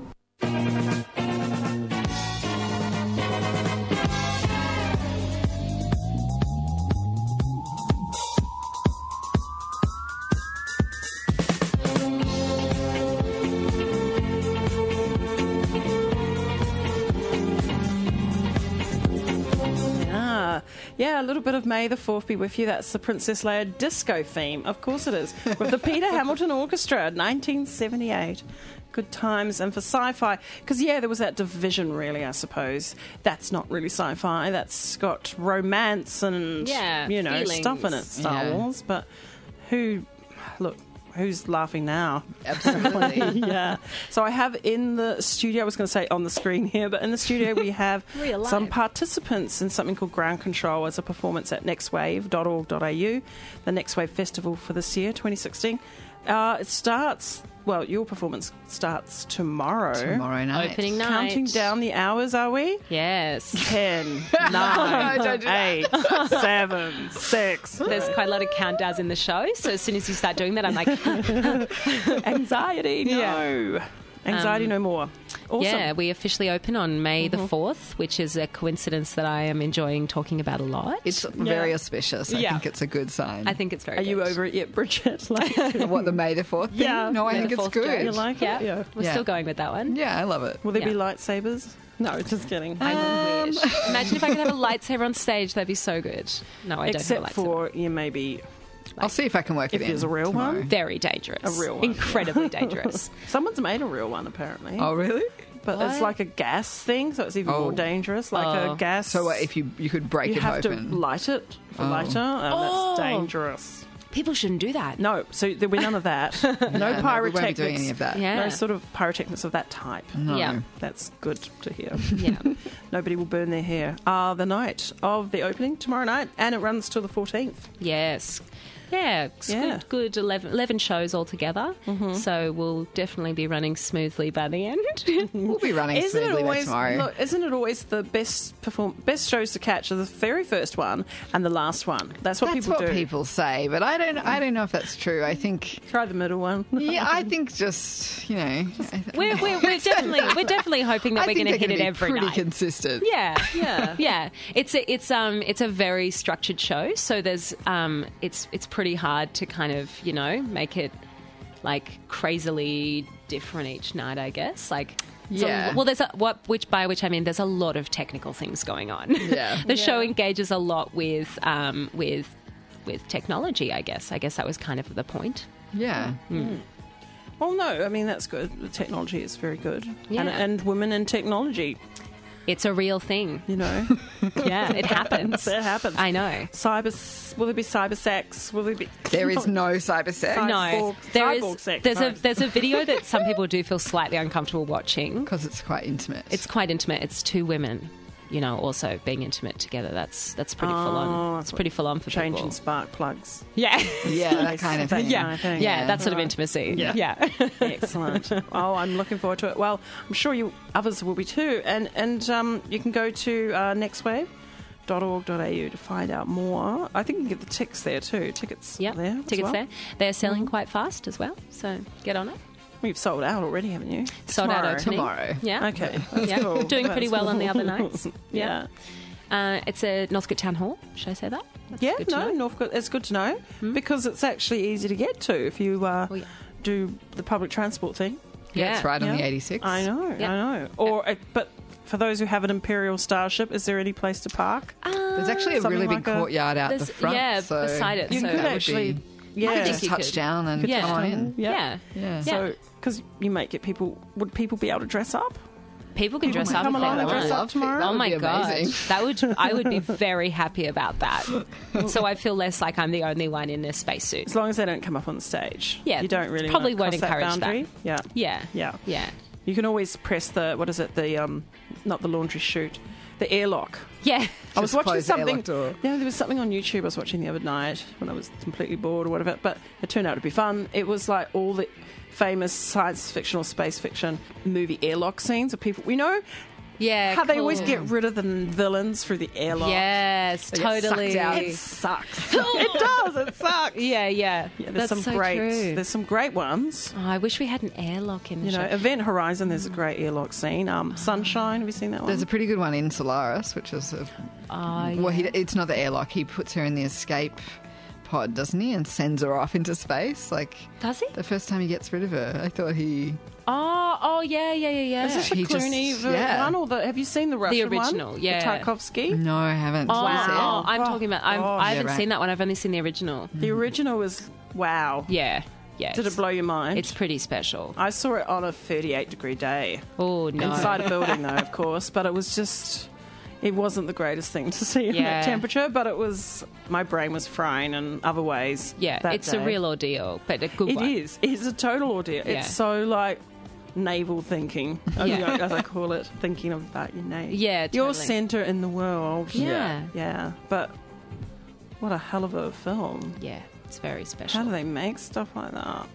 Yeah, a little bit of May the fourth be with you. That's the Princess Leia disco theme. Of course it is. With the Peter Hamilton Orchestra, nineteen seventy-eight. Good times. And for sci-fi, because, yeah, there was that division, really, I suppose. That's not really sci-fi. That's got romance and, Yeah, you know, feelings. stuff in it, Star Yeah. Wars. But who... Look... Who's laughing now? Absolutely. Yeah. So I have in the studio, I was going to say on the screen here, but in the studio we have Real life. some participants in something called Ground Control as a performance at next wave dot org dot a u, the Next Wave Festival for this year, twenty sixteen. Uh, it starts, well, your performance starts tomorrow. Tomorrow night. Opening night. Counting down the hours, are we? Yes. Ten, No, nine, don't do that. eight, seven, six. There's quite a lot of countdowns in the show, so as soon as you start doing that, I'm like, Anxiety, no. Anxiety, Um, no more. Awesome. yeah, we officially open on May the fourth, which is a coincidence that I am enjoying talking about a lot. It's very auspicious. I Yeah. think it's a good sign. I think it's very Are good. you over it yet, Bridget? Like, What, the May the fourth thing? Yeah. No, I May think the it's fourth good. you like Yeah, it? Yeah. we're Yeah. still going with that one. Yeah, I love it. Will there be Yeah. lightsabers? No, just kidding. I wish. Imagine if I could have a lightsaber on stage. That'd be so good. No, I Except don't have a lightsaber. for you maybe I'll see if I can work if it in. there's a real tomorrow. one. Very dangerous. A real one. Incredibly dangerous. Someone's made a real one apparently. Oh, really? But it's What? like a gas thing, so it's even Oh. more dangerous. Like Oh. a gas. So what, if you you could break you it have open? to light it for Oh. lighter, and Oh. that's dangerous. People shouldn't do that. No, so there'll be none of that. No, No no, we won't be pyrotechnics. doing any of that. Yeah. No sort of pyrotechnics of that type. No. Yeah. That's good to hear. Yeah. Nobody will burn their hair. Uh, the night of the opening, tomorrow night, and it runs till the fourteenth. Yes. Yeah, it's Yeah. good, good eleven, eleven shows altogether. So we'll definitely be running smoothly by the end. We'll be running Isn't it smoothly by always tomorrow. look? Isn't it always the best perform best shows to catch are the very first one and the last one? That's what That's people what do. people say, but I don't. I don't know if that's true. I think. Try the middle one. Yeah, I think just you know. we're, we're, we're definitely we're definitely hoping that I we're think going to they're hit it gonna be every pretty night. consistent. Yeah, yeah, yeah. It's a, it's um it's a very structured show, so there's um it's it's pretty hard to kind of you know make it like crazily different each night. I guess like. So, Yeah. well, there's a, what which by which I mean there's a lot of technical things going on. Yeah. the show engages a lot with um with with technology. I guess. I guess that was kind of the point. Yeah. Well, no, I mean that's good. The technology is very good. Yeah. And, and women in technology, It's a real thing. you know, Yeah, it happens. it happens. I know. Cyber. Will there be cyber sex? Will there be? There is no cyber sex. Cyber- No, Cyborg- there cyborg is. sex, There's no. a there's a video that some people do feel slightly uncomfortable watching. Because it's quite intimate. It's quite intimate. It's two women, you know, also being intimate together. That's that's pretty full Oh, on. It's pretty full on for Changing people. spark plugs. Yeah, yeah, that kind of thing. yeah, thing. yeah. That sort of Right. intimacy. Yeah. yeah. Excellent. Oh, I'm looking forward to it. Well, I'm sure you others will be too. And and um, you can go to uh, next wave dot org dot a u to find out more. I think you can get the tickets there too. Tickets Yeah, there. as tickets well. there. They're selling Mm-hmm. quite fast as well. So get on it. Well, you've sold out already, haven't you? Sold out Tomorrow. opening. Tomorrow. Yeah. Okay. That's Yeah. cool. Doing pretty That's well on the cool. other nights. Yeah. Uh, it's at Northcote Town Hall. Should I say that? That's Yeah, good to no, know. Hmm? Northcote, it's good to know because it's actually easy to get to if you uh, Oh, yeah. do the public transport thing. Yeah, it's right on Yeah. the eighty-six. I know, Yeah. I know. Or, uh, but for those who have an Imperial Starship, is there any place to park? There's actually a Something really like big a- courtyard out the There's- front. yeah, so beside it, You so could that would actually, be- yeah, I think just you touch could. down and Yeah. come on in. Yeah. Yeah. Yeah. So, because you might get people, would people be able to dress up? People can People dress can up come if they along and want. dress up tomorrow? Oh would my be god, amazing. that would I would be very happy about that. So I feel less like I'm the only one in a spacesuit. As long as they don't come up on the stage. Yeah, You don't really probably wanna won't cross encourage that. boundary. Yeah. Yeah, Yeah. yeah. You can always press the, what is it, the, um, not the laundry chute, the airlock. Yeah. I was Just watching close the something. airlock door. Yeah, there was something on YouTube I was watching the other night when I was completely bored or whatever. But it turned out to be fun. It was like all the famous science fiction or space fiction movie airlock scenes of people. We know Yeah, how they always cool. get rid of the villains through the airlock. Yes, They get totally. sucked out. It sucks. It does. It sucks. Yeah, yeah. Yeah, there's That's some so great. true. There's some great ones. Oh, I wish we had an airlock in the You know, show. Event Horizon. There's a great airlock scene. Um, Sunshine. Have you seen that one? There's a pretty good one in Solaris, which is a, Oh, well, he, yeah. it's not the airlock. He puts her in the escape pod, doesn't he, and sends her off into space. Like Does he? the first time he gets rid of her, I thought he Oh, oh yeah, yeah, yeah, yeah. Is this the He just- Clooney ver- yeah. one, or the? Have you seen the Russian original, one? yeah. The Tarkovsky. No, I haven't. Oh, What is it? oh, I'm Oh, talking about. I'm, oh. I haven't Yeah, right. seen that one. I've only seen the original. The original was wow. Yeah, yeah. Did it blow your mind? It's pretty special. I saw it on a thirty-eight degree day. Oh no! Inside a building, though, of course. But it was just. It wasn't the greatest thing to see in Yeah. that temperature, but it was. My brain was frying in other ways. Yeah, that it's day. a real ordeal, but a good It one. is. It's a total ordeal. Yeah. It's so like navel thinking, Yeah. you know, as I call it, thinking about your name. Yeah, your totally. centre in the world. Yeah. yeah. But what a hell of a film. Yeah, it's very special. How do they make stuff like that?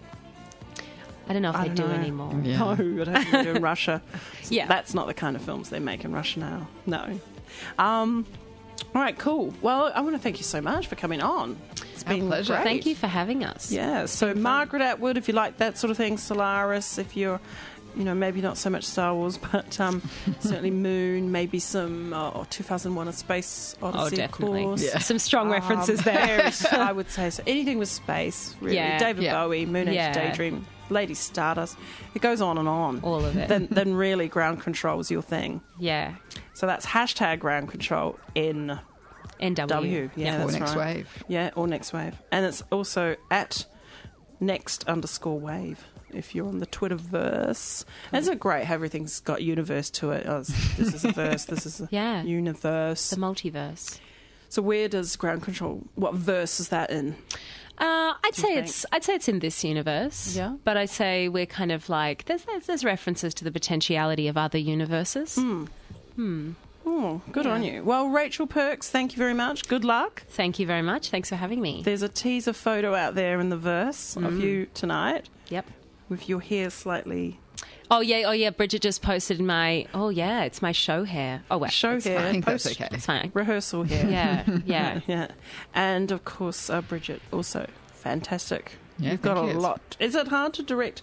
I don't know if I they don't do know. anymore. Yeah. No, it has to do in Russia. Yeah. That's not the kind of films they make in Russia now. No. Um, all right, cool. Well, I want to thank you so much for coming on. It's Our been pleasure. great. Thank you for having us. Yeah, so Margaret Atwood, if you like that sort of thing, Solaris, if you're, you know, maybe not so much Star Wars, but um, certainly Moon, maybe some uh, two thousand one A Space Odyssey, Oh, definitely. of course. Yeah. Some strong references Um, there. very- I would say so. Anything with space, really. Yeah. David Yeah. Bowie, Moon Age Yeah. Daydream, Lady Stardust. It goes on and on. All of it. Then, then really ground control is your thing. Yeah. So that's hashtag ground control in N W. W. Yeah, Or that's Next right. Wave. Yeah, or Next Wave. And it's also at next underscore wave if you're on the Twitterverse. And isn't it great how everything's got universe to it? Oh, this is a verse, this is a Yeah. universe. The multiverse. So where does ground control, what verse is that in? Uh, I'd Do you say think? it's I'd say it's in this universe. Yeah. But I say we're kind of like there's there's, there's references to the potentiality of other universes. Hmm. Oh, good on you. Well, Rachel Perks, thank you very much. Good luck. Thank you very much. Thanks for having me. There's a teaser photo out there in the verse of Mm. you tonight Yep. with your hair slightly Oh yeah, oh yeah. Bridget just posted my. Oh yeah, it's my show hair. Oh wait, show it's hair. I think that's post- okay. It's fine. Rehearsal hair. Yeah, yeah. yeah. And of course, uh, Bridget, also fantastic. Yeah, You've got a thank you. lot. Is it hard to direct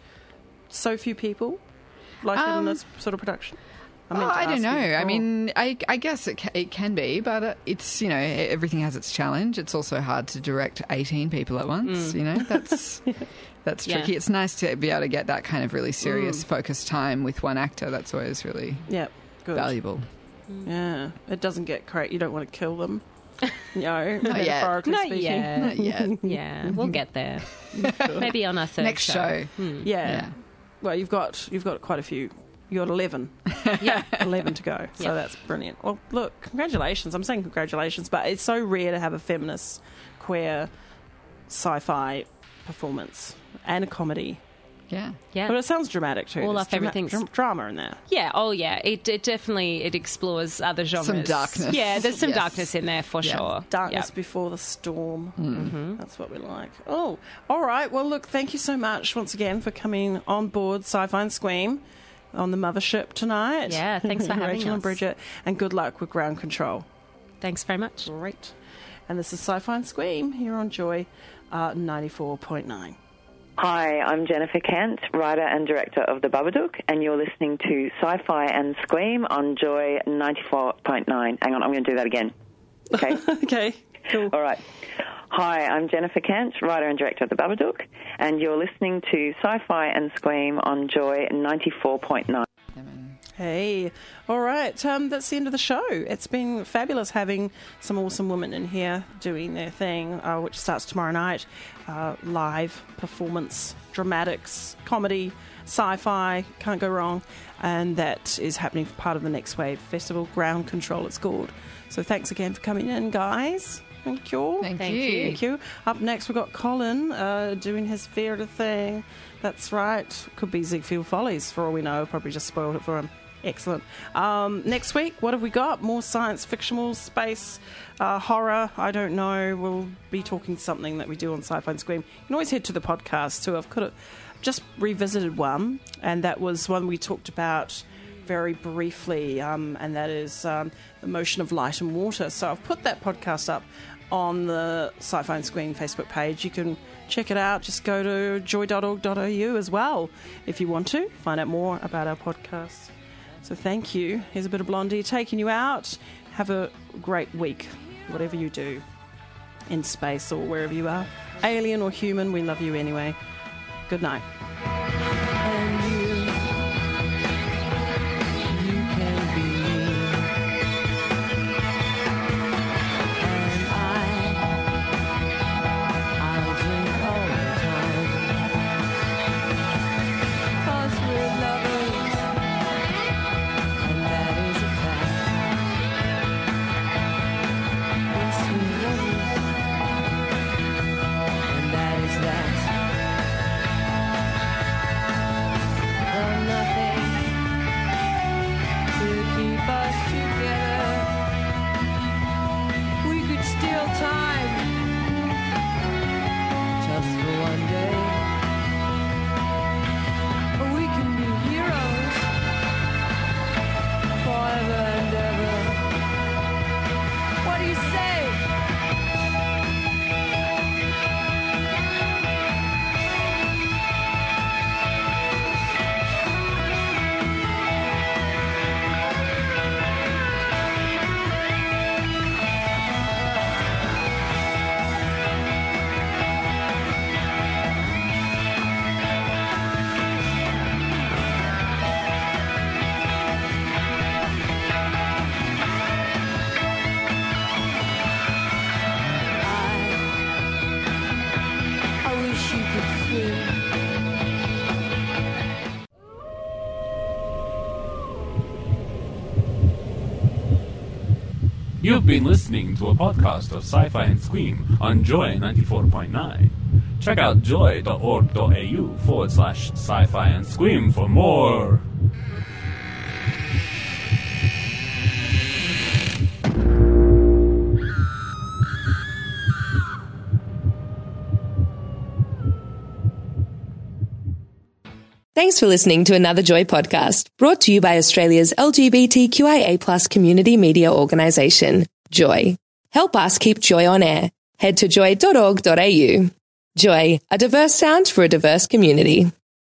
so few people, like in Um, this sort of production? I, Oh, meant to I don't ask know. you I before. mean, I, I guess it can, it can be, but uh, it's, you know, everything has its challenge. It's also hard to direct eighteen people at once, you know. That's that's Yeah. tricky. It's nice to be able to get that kind of really serious, focused time with one actor. That's always really yeah, good. valuable. Yeah, it doesn't get great. You don't want to kill them. No, Not yet. metaphorically Not speaking. yet. Not yet. Yeah, we'll get there. Maybe on our third Next show. Hmm. Yeah. Yeah. Well, you've got you've got quite a few. You got eleven. Yeah. eleven to go. So Yeah. that's brilliant. Well, look, congratulations. I'm saying congratulations, but it's so rare to have a feminist, queer, sci-fi performance and a comedy. Yeah. Yeah. But it sounds dramatic too. All There's off everything's- dra- drama in there. Yeah. Oh, yeah. It it definitely it explores other genres. darkness. Yeah. There's some Yes. darkness in there for Yeah. sure. Darkness Yep. before the storm. Mm-hmm. That's what we like. Oh, all right. Well, look, thank you so much once again for coming on board Sci-Fi and Squeam on the mothership tonight. Yeah, thanks for having Rachel and us. Bridget, and good luck with ground control. Thanks very much. Great. And this is Sci-Fi and Squeam here on Joy uh, ninety-four point nine. Hi, I'm Jennifer Kent, writer and director of The Babadook, and you're listening to Sci-Fi and Squeam on Joy ninety-four point nine. Hang on, I'm going to do that again. Okay? Okay, cool. All right. Hi, I'm Jennifer Kent, writer and director of The Babadook, and you're listening to Sci-Fi and Squeam on Joy ninety-four point nine. Hey, all right. Um, that's the end of the show. It's been fabulous having some awesome women in here doing their thing, uh, which starts tomorrow night. Uh, live performance, dramatics, comedy, sci-fi, can't go wrong. And that is happening for part of the Next Wave Festival. Ground Control, it's called. So thanks again for coming in, guys. Thank you. Thank, Thank you. you. Thank you. Up next, we've got Colin uh, doing his theatre thing. That's right. Could be Ziegfeld Follies, for all we know. Probably just spoiled it for him. Excellent. Um, next week, what have we got? More science fictional, space, uh, horror. I don't know. We'll be talking something that we do on Sci-Fi and Scream. You can always head to the podcast too. I've got it, just revisited one, and that was one we talked about very briefly, um, and that is um, the motion of light and water. So I've put that podcast up on the Sci-Fi and Screen Facebook page. You can check it out. Just go to joy dot org dot a u as well if you want to find out more about our podcast. So thank you. Here's a bit of Blondie taking you out. Have a great week, whatever you do, in space or wherever you are. Alien or human, we love you anyway. Good night. And you You've been listening to a podcast of Sci-Fi and Scream on Joy ninety-four point nine. Check out joy.org.au forward slash sci-fi and scream for more. Thanks for listening to another Joy podcast, brought to you by Australia's L G B T Q I A plus community media organisation, Joy. Help us keep Joy on air. Head to joy dot org dot a u. Joy, a diverse sound for a diverse community.